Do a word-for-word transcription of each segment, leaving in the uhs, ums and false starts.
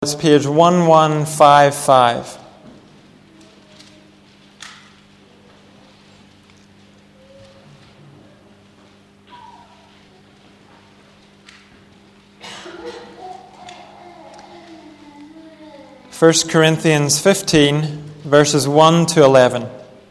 It's page one one five five. First Corinthians fifteen, verses one to eleven.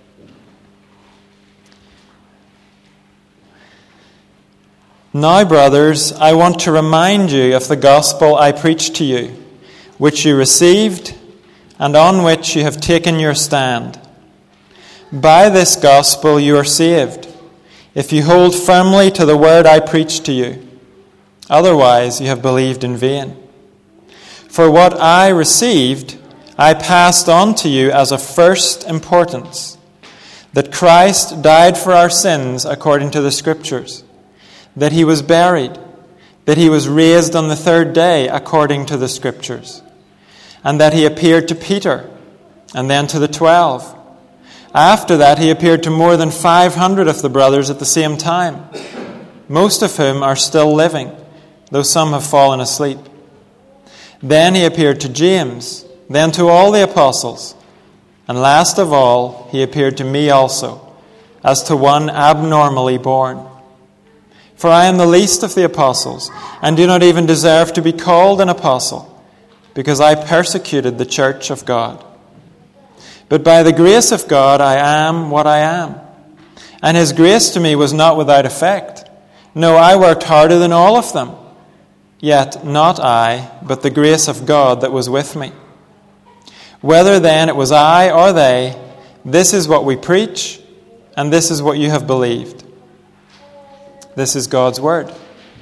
Now, brothers, I want to remind you of the gospel I preached to you, which you received, and on which you have taken your stand. By this gospel you are saved, if you hold firmly to the word I preached to you. Otherwise you have believed in vain. For what I received, I passed on to you as of first importance, that Christ died for our sins according to the Scriptures, that he was buried, that he was raised on the third day according to the Scriptures, and that he appeared to Peter, and then to the twelve. After that he appeared to more than five hundred of the brothers at the same time, most of whom are still living, though some have fallen asleep. Then he appeared to James, then to all the apostles, and last of all he appeared to me also, as to one abnormally born. For I am the least of the apostles, and do not even deserve to be called an apostle, because I persecuted the church of God. But by the grace of God I am what I am. And his grace to me was not without effect. No, I worked harder than all of them. Yet not I, but the grace of God that was with me. Whether then it was I or they, this is what we preach, and this is what you have believed. This is God's word.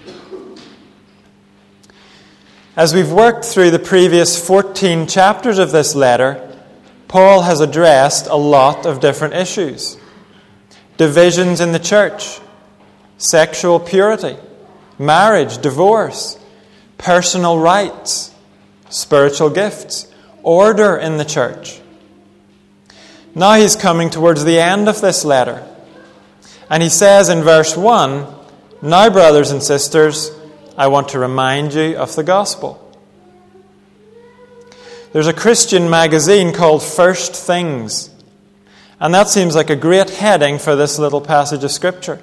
As we've worked through the previous fourteen chapters of this letter, Paul has addressed a lot of different issues. Divisions in the church, sexual purity, marriage, divorce, personal rights, spiritual gifts, order in the church. Now he's coming towards the end of this letter, and he says in verse one, "Now, brothers and sisters, I want to remind you of the gospel." There's a Christian magazine called First Things, and that seems like a great heading for this little passage of Scripture.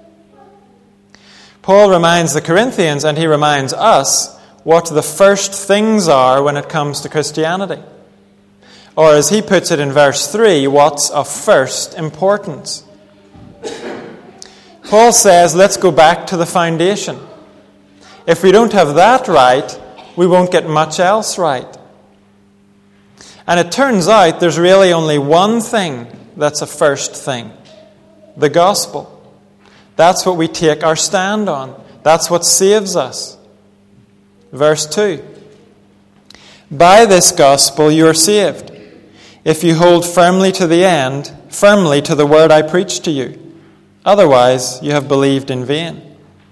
Paul reminds the Corinthians, and he reminds us, what the first things are when it comes to Christianity. Or as he puts it in verse three, what's of first importance. Paul says, let's go back to the foundation. If we don't have that right, we won't get much else right. And it turns out there's really only one thing that's a first thing. The gospel. That's what we take our stand on. That's what saves us. Verse two. By this gospel you are saved, if you hold firmly to the end, firmly to the word I preached to you. Otherwise you have believed in vain.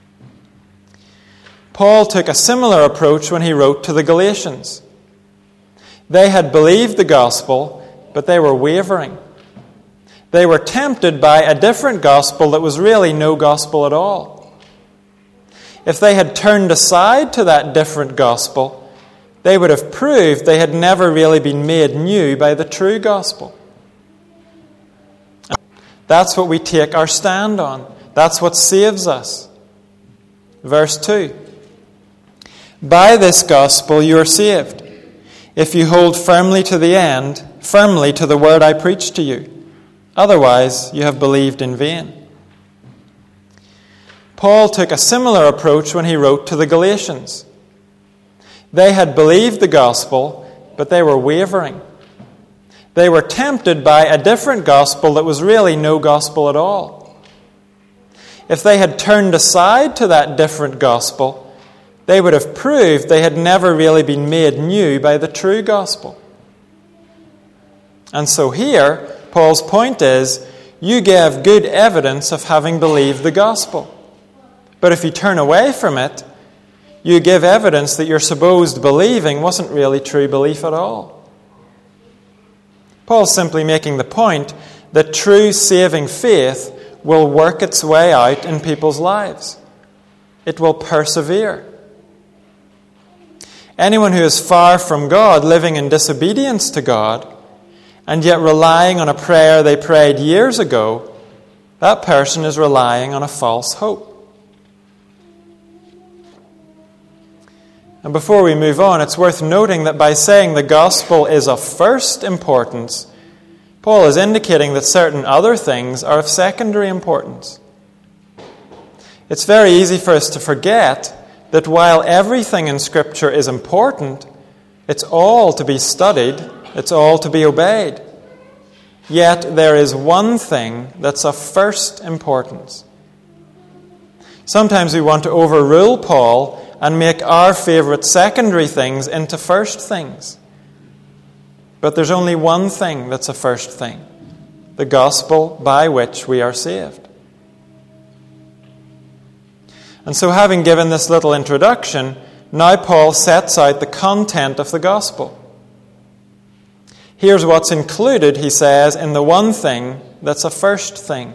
Paul took a similar approach when he wrote to the Galatians. They had believed the gospel, but they were wavering. They were tempted by a different gospel that was really no gospel at all. If they had turned aside to that different gospel, they would have proved they had never really been made new by the true gospel. That's what we take our stand on. That's what saves us. Verse two. By this gospel you are saved, if you hold firmly to the end, firmly to the word I preached to you. Otherwise you have believed in vain. Paul took a similar approach when he wrote to the Galatians. They had believed the gospel, but they were wavering. They were tempted by a different gospel that was really no gospel at all. If they had turned aside to that different gospel, they would have proved they had never really been made new by the true gospel. And so here, Paul's point is, you gave good evidence of having believed the gospel. But if you turn away from it, you give evidence that your supposed believing wasn't really true belief at all. Paul's simply making the point that true saving faith will work its way out in people's lives. It will persevere. Anyone who is far from God, living in disobedience to God, and yet relying on a prayer they prayed years ago, that person is relying on a false hope. And before we move on, it's worth noting that by saying the gospel is of first importance, Paul is indicating that certain other things are of secondary importance. It's very easy for us to forget that while everything in Scripture is important, it's all to be studied, it's all to be obeyed. Yet there is one thing that's of first importance. Sometimes we want to overrule Paul and make our favorite secondary things into first things. But there's only one thing that's a first thing: the gospel by which we are saved. And so, having given this little introduction, now Paul sets out the content of the gospel. Here's what's included, he says, in the one thing that's a first thing.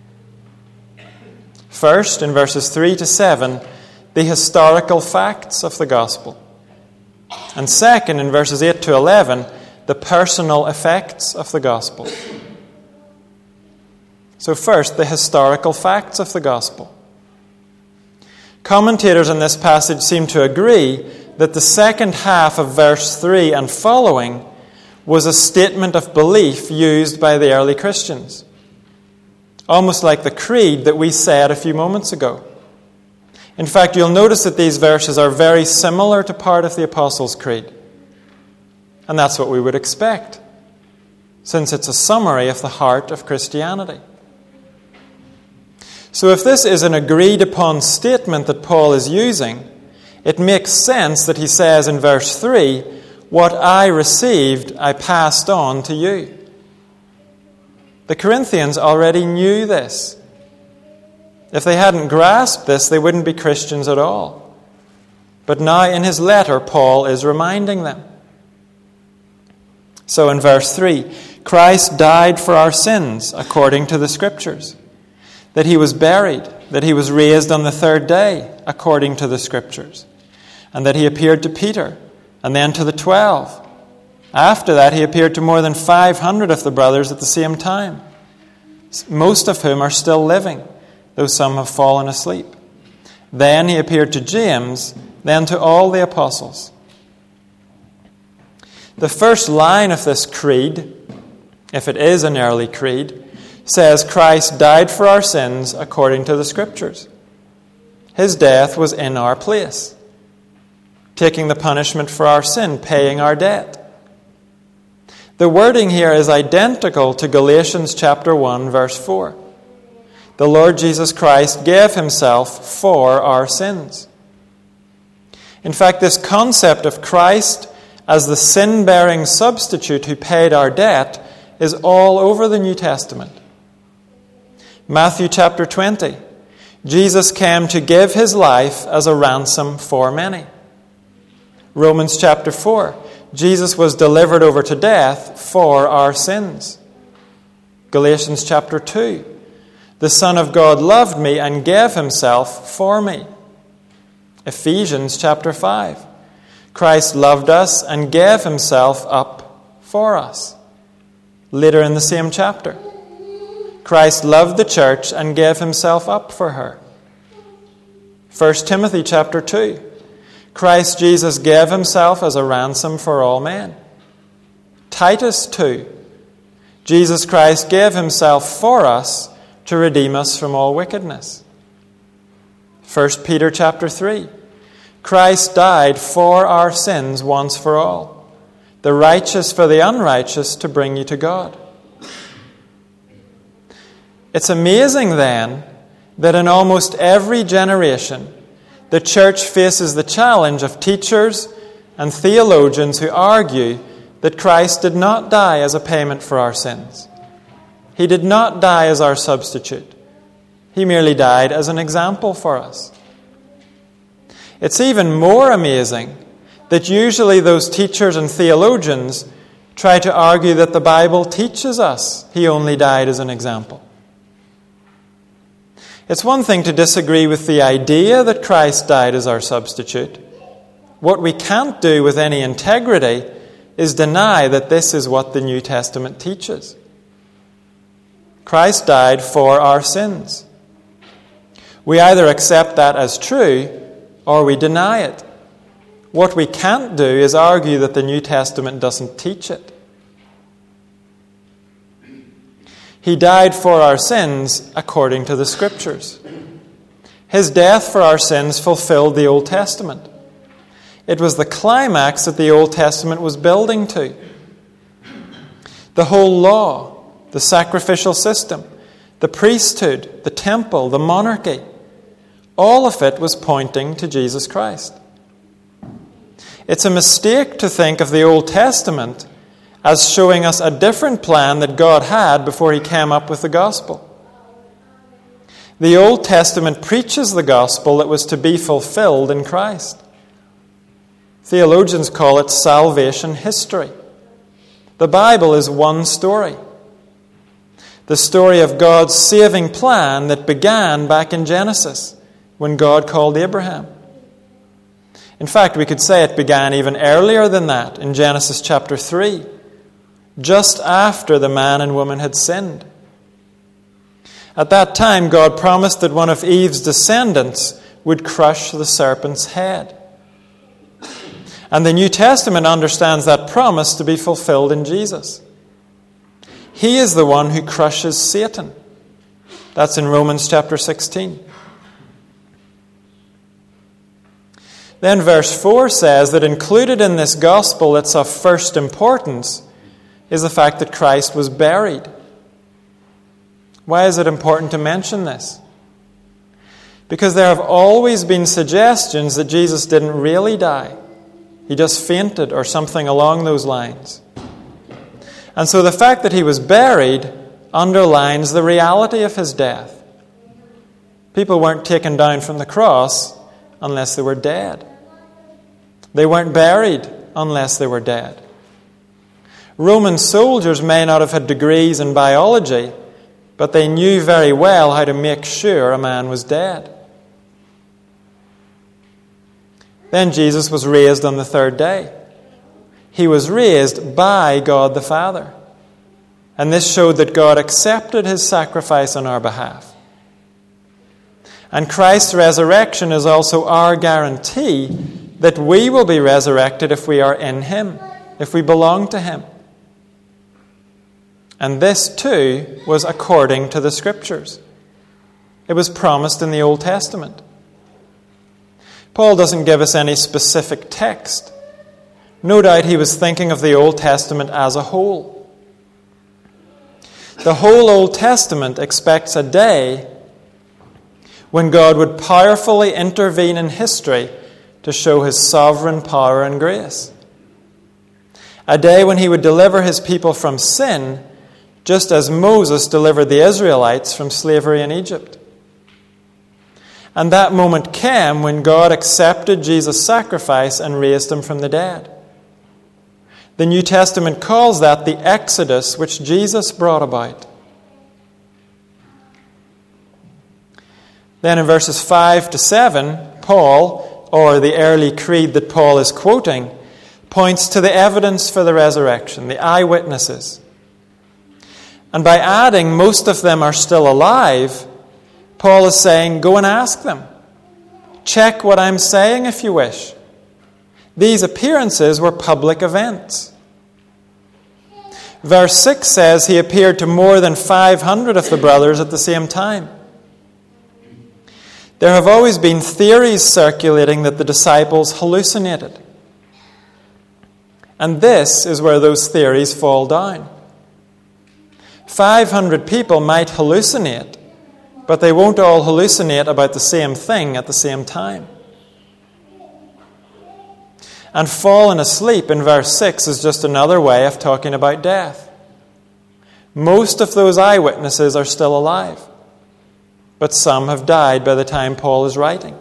First, in verses three to seven, the historical facts of the gospel. And second, in verses eight to eleven, the personal effects of the gospel. So first, the historical facts of the gospel. Commentators in this passage seem to agree that the second half of verse three and following was a statement of belief used by the early Christians, almost like the creed that we said a few moments ago. In fact, you'll notice that these verses are very similar to part of the Apostles' Creed. And that's what we would expect, since it's a summary of the heart of Christianity. So if this is an agreed-upon statement that Paul is using, it makes sense that he says in verse three, "What I received, I passed on to you." The Corinthians already knew this. If they hadn't grasped this, they wouldn't be Christians at all. But now in his letter, Paul is reminding them. So in verse three, Christ died for our sins according to the Scriptures, that he was buried, that he was raised on the third day according to the Scriptures, and that he appeared to Peter and then to the twelve. After that, he appeared to more than five hundred of the brothers at the same time, most of whom are still living, though some have fallen asleep. Then he appeared to James, then to all the apostles. The first line of this creed, if it is an early creed, says Christ died for our sins according to the Scriptures. His death was in our place, taking the punishment for our sin, paying our debt. The wording here is identical to Galatians chapter one, verse four. The Lord Jesus Christ gave himself for our sins. In fact, this concept of Christ as the sin-bearing substitute who paid our debt is all over the New Testament. Matthew chapter twenty, Jesus came to give his life as a ransom for many. Romans chapter four, Jesus was delivered over to death for our sins. Galatians chapter two, the Son of God loved me and gave himself for me. Ephesians chapter five, Christ loved us and gave himself up for us. Later in the same chapter, Christ loved the church and gave himself up for her. First Timothy chapter two, Christ Jesus gave himself as a ransom for all men. Titus two, Jesus Christ gave himself for us to redeem us from all wickedness. First Peter chapter three, Christ died for our sins once for all, the righteous for the unrighteous, to bring you to God. It's amazing then that in almost every generation, the church faces the challenge of teachers and theologians who argue that Christ did not die as a payment for our sins. He did not die as our substitute. He merely died as an example for us. It's even more amazing that usually those teachers and theologians try to argue that the Bible teaches us he only died as an example. It's one thing to disagree with the idea that Christ died as our substitute, What we can't do with any integrity is deny that this is what the New Testament teaches. Christ died for our sins. We either accept that as true or we deny it. What we can't do is argue that the New Testament doesn't teach it. He died for our sins according to the Scriptures. His death for our sins fulfilled the Old Testament. It was the climax that the Old Testament was building to. The whole law, the sacrificial system, the priesthood, the temple, the monarchy, all of it was pointing to Jesus Christ. It's a mistake to think of the Old Testament as showing us a different plan that God had before He came up with the gospel. The Old Testament preaches the gospel that was to be fulfilled in Christ. Theologians call it salvation history. The Bible is one story. The story of God's saving plan that began back in Genesis when God called Abraham. In fact, we could say it began even earlier than that in Genesis chapter three, just after the man and woman had sinned. At that time, God promised that one of Eve's descendants would crush the serpent's head. And the New Testament understands that promise to be fulfilled in Jesus. He is the one who crushes Satan. That's in Romans chapter sixteen. Then verse four says that included in this gospel that's of first importance is the fact that Christ was buried. Why is it important to mention this? Because there have always been suggestions that Jesus didn't really die. He just fainted or something along those lines. And so the fact that He was buried underlines the reality of His death. People weren't taken down from the cross unless they were dead. They weren't buried unless they were dead. Roman soldiers may not have had degrees in biology, but they knew very well how to make sure a man was dead. Then Jesus was raised on the third day. He was raised by God the Father. And this showed that God accepted His sacrifice on our behalf. And Christ's resurrection is also our guarantee that we will be resurrected if we are in Him, if we belong to Him. And this too was according to the Scriptures. It was promised in the Old Testament. Paul doesn't give us any specific text. No doubt he was thinking of the Old Testament as a whole. The whole Old Testament expects a day when God would powerfully intervene in history to show His sovereign power and grace. A day when He would deliver His people from sin, just as Moses delivered the Israelites from slavery in Egypt. And that moment came when God accepted Jesus' sacrifice and raised Him from the dead. The New Testament calls that the Exodus which Jesus brought about. Then in verses five to seven, Paul, or the early creed that Paul is quoting, points to the evidence for the resurrection, the eyewitnesses. And by adding most of them are still alive, Paul is saying, go and ask them. Check what I'm saying if you wish. These appearances were public events. Verse six says he appeared to more than five hundred of the brothers at the same time. There have always been theories circulating that the disciples hallucinated. And this is where those theories fall down. five hundred people might hallucinate, but they won't all hallucinate about the same thing at the same time. And fallen asleep in verse six is just another way of talking about death. Most of those eyewitnesses are still alive, but some have died by the time Paul is writing.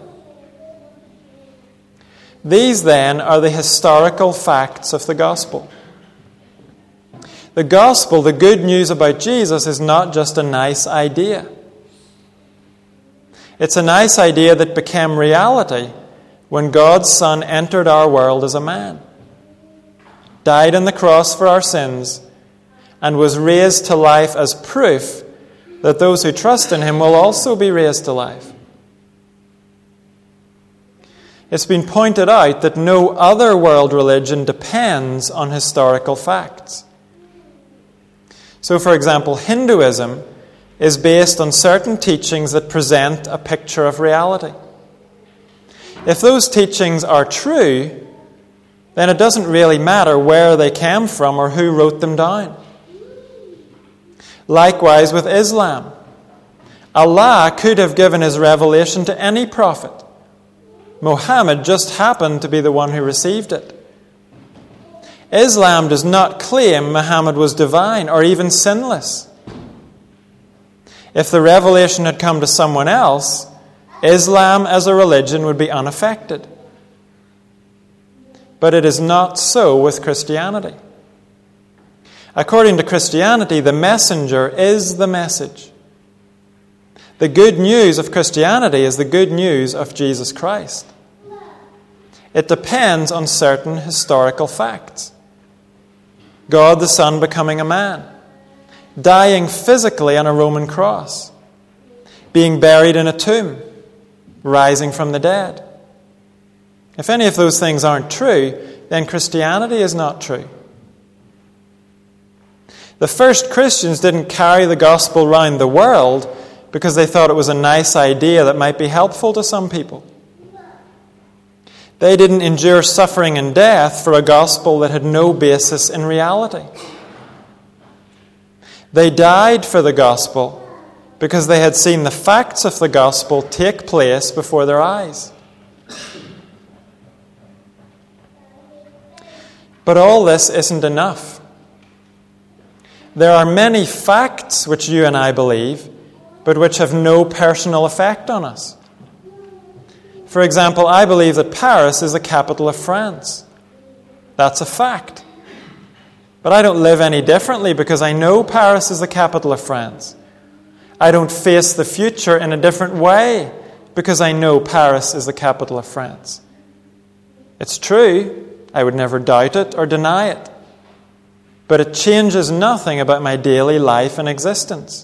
These, then, are the historical facts of the gospel. The gospel, the good news about Jesus, is not just a nice idea. It's a nice idea that became reality when God's Son entered our world as a man, died on the cross for our sins, and was raised to life as proof that those who trust in him will also be raised to life. It's been pointed out that no other world religion depends on historical facts. So, for example, Hinduism is based on certain teachings that present a picture of reality. If those teachings are true, then it doesn't really matter where they came from or who wrote them down. Likewise with Islam. Allah could have given his revelation to any prophet. Muhammad just happened to be the one who received it. Islam does not claim Muhammad was divine or even sinless. If the revelation had come to someone else, Islam as a religion would be unaffected. But it is not so with Christianity. According to Christianity, the messenger is the message. The good news of Christianity is the good news of Jesus Christ. It depends on certain historical facts. God the Son becoming a man, dying physically on a Roman cross, being buried in a tomb, rising from the dead. If any of those things aren't true, then Christianity is not true. The first Christians didn't carry the gospel around the world because they thought it was a nice idea that might be helpful to some people. They didn't endure suffering and death for a gospel that had no basis in reality. They died for the gospel because they had seen the facts of the gospel take place before their eyes. But all this isn't enough. There are many facts which you and I believe, but which have no personal effect on us. For example, I believe that Paris is the capital of France. That's a fact. But I don't live any differently because I know Paris is the capital of France. I don't face the future in a different way because I know Paris is the capital of France. It's true. I would never doubt it or deny it. But it changes nothing about my daily life and existence.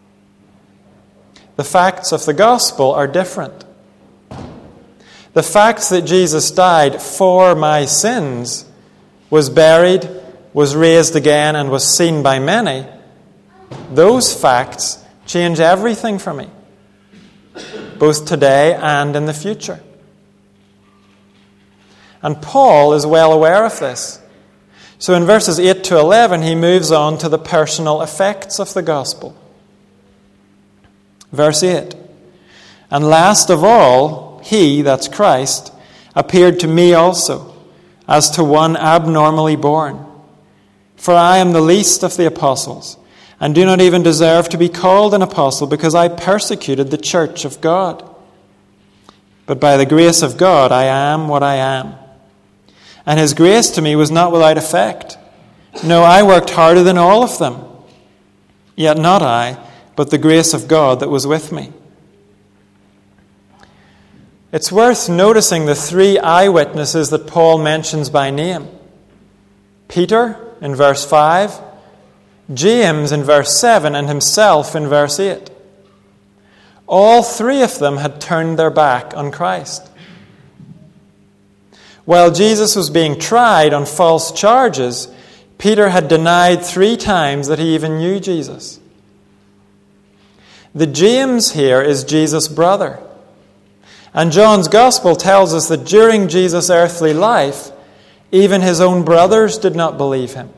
The facts of the gospel are different. The facts that Jesus died for my sins, was buried, was raised again, and was seen by many, those facts change everything for me, both today and in the future. And Paul is well aware of this. So in verses eight to eleven, he moves on to the personal effects of the gospel. Verse eight, "And last of all, he," that's Christ, "appeared to me also, as to one abnormally born. For I am the least of the apostles, and do not even deserve to be called an apostle, because I persecuted the church of God. But by the grace of God I am what I am. And his grace to me was not without effect. No, I worked harder than all of them. Yet not I, but the grace of God that was with me." It's worth noticing the three eyewitnesses that Paul mentions by name. Peter in verse five, James in verse seven, and himself in verse eight. All three of them had turned their back on Christ. While Jesus was being tried on false charges, Peter had denied three times that he even knew Jesus. The James here is Jesus' brother. And John's Gospel tells us that during Jesus' earthly life, even his own brothers did not believe him.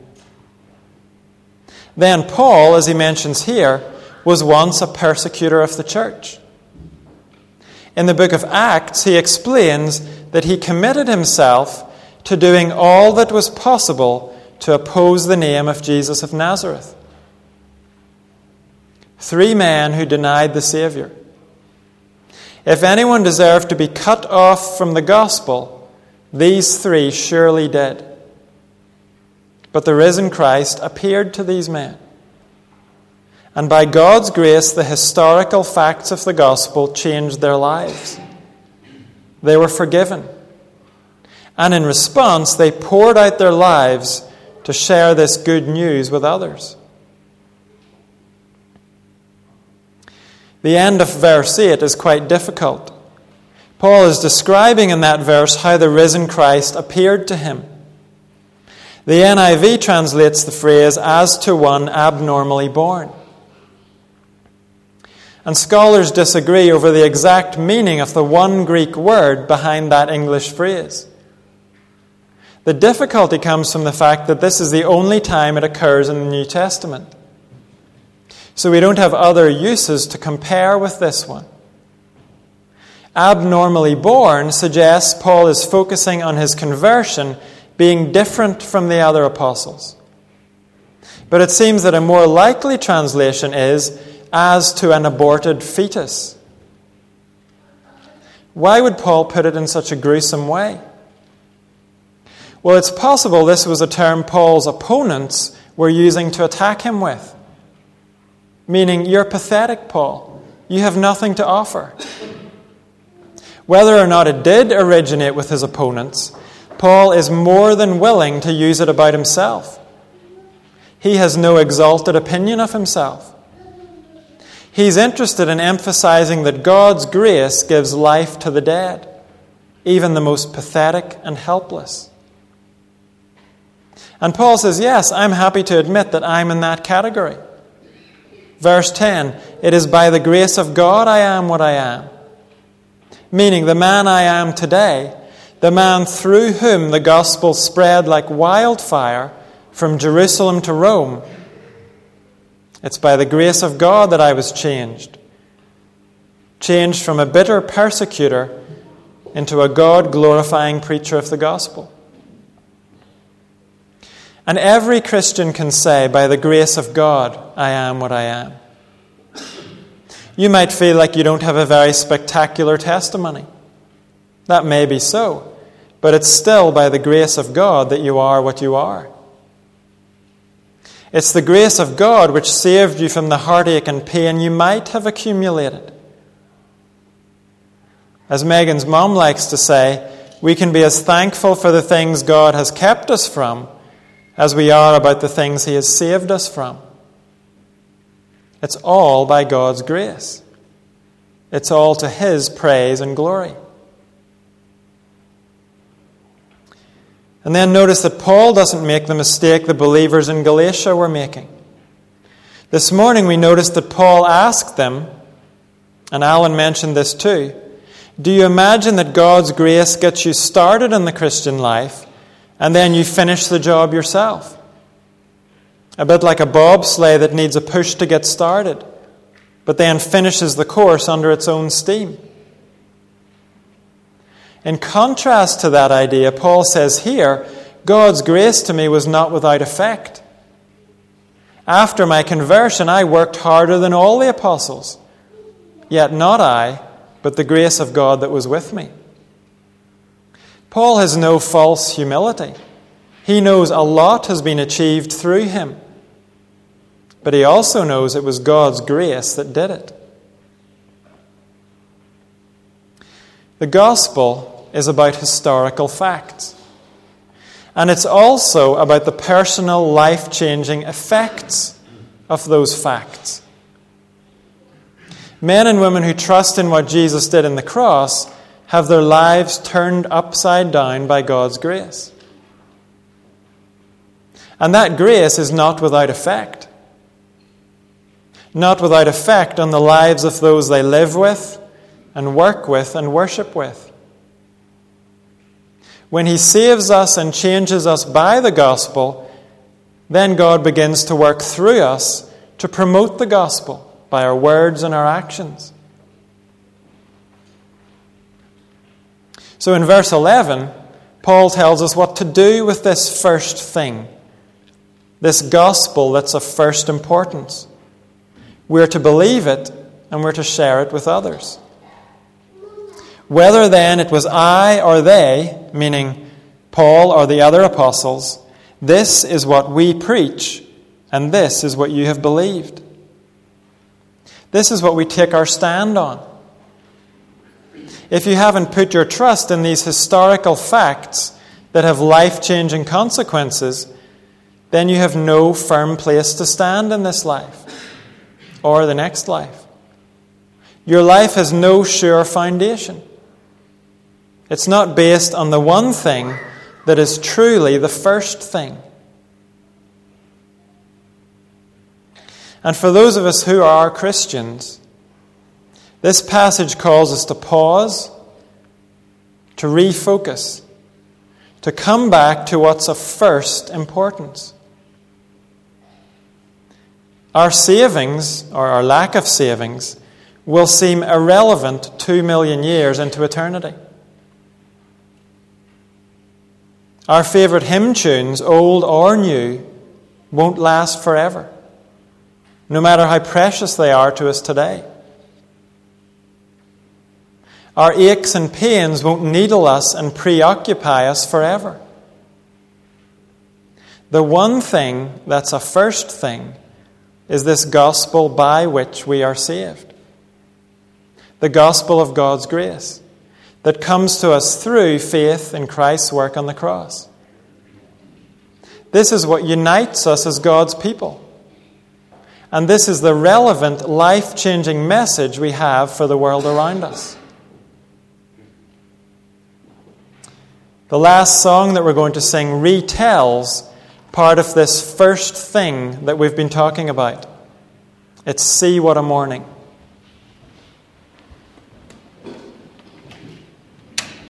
Then Paul, as he mentions here, was once a persecutor of the church. In the book of Acts, he explains that he committed himself to doing all that was possible to oppose the name of Jesus of Nazareth. Three men who denied the Savior. If anyone deserved to be cut off from the gospel, these three surely did. But the risen Christ appeared to these men. And by God's grace, the historical facts of the gospel changed their lives. They were forgiven. And in response, they poured out their lives to share this good news with others. The end of verse eight is quite difficult. Paul is describing in that verse how the risen Christ appeared to him. The N I V translates the phrase as to one abnormally born. And scholars disagree over the exact meaning of the one Greek word behind that English phrase. The difficulty comes from the fact that this is the only time it occurs in the New Testament. So we don't have other uses to compare with this one. Abnormally born suggests Paul is focusing on his conversion being different from the other apostles. But it seems that a more likely translation is as to an aborted fetus. Why would Paul put it in such a gruesome way? Well, it's possible this was a term Paul's opponents were using to attack him with. Meaning, you're pathetic, Paul. You have nothing to offer. Whether or not it did originate with his opponents, Paul is more than willing to use it about himself. He has no exalted opinion of himself. He's interested in emphasizing that God's grace gives life to the dead, even the most pathetic and helpless. And Paul says, yes, I'm happy to admit that I'm in that category. Verse ten, it is by the grace of God I am what I am. Meaning the man I am today, the man through whom the gospel spread like wildfire from Jerusalem to Rome. It's by the grace of God that I was changed. Changed from a bitter persecutor into a God-glorifying preacher of the gospel. And every Christian can say, by the grace of God, I am what I am. You might feel like you don't have a very spectacular testimony. That may be so, but it's still by the grace of God that you are what you are. It's the grace of God which saved you from the heartache and pain you might have accumulated. As Megan's mom likes to say, we can be as thankful for the things God has kept us from as we are about the things He has saved us from. It's all by God's grace. It's all to His praise and glory. And then notice that Paul doesn't make the mistake the believers in Galatia were making. This morning we noticed that Paul asked them, and Alan mentioned this too, do you imagine that God's grace gets you started in the Christian life and then you finish the job yourself? A bit like a bobsleigh that needs a push to get started, but then finishes the course under its own steam. In contrast to that idea, Paul says here, God's grace to me was not without effect. After my conversion, I worked harder than all the apostles. Yet not I, but the grace of God that was with me. Paul has no false humility. He knows a lot has been achieved through him. But he also knows it was God's grace that did it. The gospel is about historical facts. And it's also about the personal, life-changing effects of those facts. Men and women who trust in what Jesus did in the cross have their lives turned upside down by God's grace. And that grace is not without effect. Not without effect on the lives of those they live with and work with and worship with. When He saves us and changes us by the gospel, then God begins to work through us to promote the gospel by our words and our actions. So in verse eleven, Paul tells us what to do with this first thing, this gospel that's of first importance. We're to believe it and we're to share it with others. Whether then it was I or they, meaning Paul or the other apostles, this is what we preach, and this is what you have believed. This is what we take our stand on. if you haven't put your trust in these historical facts that have life-changing consequences, then you have no firm place to stand in this life or the next life. Your life has no sure foundation. It's not based on the one thing that is truly the first thing. And for those of us who are Christians, this passage calls us to pause, to refocus, to come back to what's of first importance. Our savings, or our lack of savings, will seem irrelevant two million years into eternity. Our favourite hymn tunes, old or new, won't last forever, no matter how precious they are to us today. Our aches and pains won't needle us and preoccupy us forever. The one thing that's a first thing is this gospel by which we are saved. The gospel of God's grace that comes to us through faith in Christ's work on the cross. This is what unites us as God's people. And this is the relevant, life-changing message we have for the world around us. The last song that we're going to sing retells part of this first thing that we've been talking about. It's "See What a Morning."